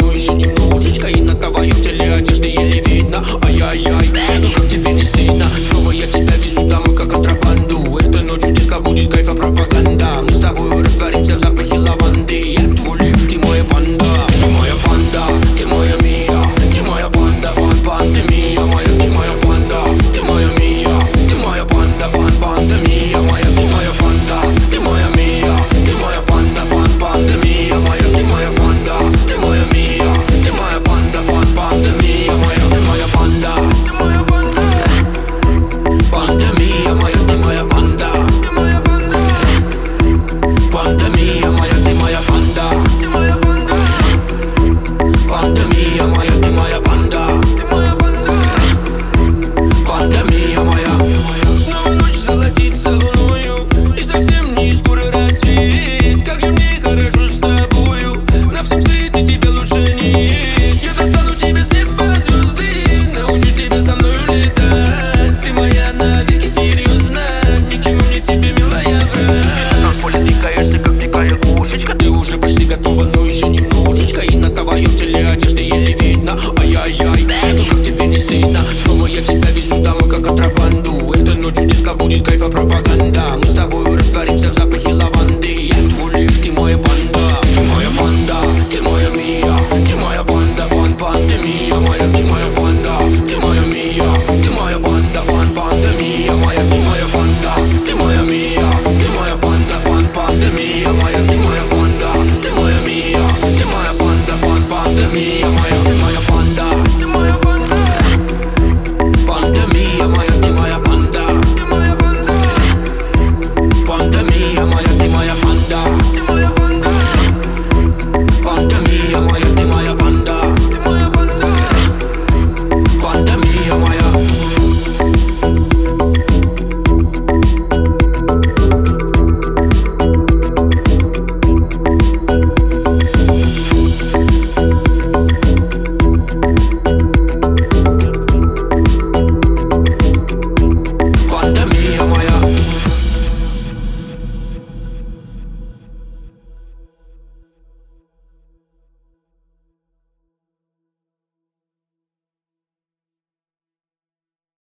но еще немножечко. И на твоем теле одежды еле видно. Ай-яй-яй, ну как тебе не стыдно? Снова я тебя везу домой как контрабанду. Этой ночью дико будет кайфа пропаганда. Мы с тобой растворимся в запахе лаванды. Я твой лев, ты моя панда. Ты моя панда, ты моя мия. Ты моя панда, пан, ты мия моя. Ты моя панда, ты моя мия. Ты моя панда, пан, ты мия моя. Ты моя панда, ты моя мия. Ты моя панда, пан, ты мия моя. Ты моя панда, ты моя мия. Ты моя панда, пан, ты мия моя. Ты моя панда, ты моя панда. Пандемия моя, ты моя панда. Пандемия моя, ты моя панда. Пандемия моя, ты моя панда. Пандемия моя. Снова ночь золотится луною, и совсем не скоро рассвет. Как же мне хорошо с тобою, на всем свете тебе лучше нет. Я достану тебе с неба звезды, научу тебя со мною летать. Ты моя навеки серьезно, ни к чему мне тебе, милая, врать. На поле двигаешься, как дикая кошечка. Ты уже почти готова, но еще немножечко. И на твоем теле одежды еле видно. Ай-яй-яй, ну как тебе не стыдно? Снова я тебя везу домой как контрабанду. Этой ночью дико будет кайфа пропаганда. Мы с тобой растворимся в запахе лаванды. Я твой лев, ты моя панда. Ты моя панда, ты моя мия. Ты моя панда, пан, ты мия моя. Ты моя панда, ты моя мия. Ты моя панда, пан, ты мия моя. Ты моя панда, ты моя мия. Ты моя панда, пан, ты мия моя. Ты моя панда, ты моя мия. Ты моя панда, пан, ты мия моя.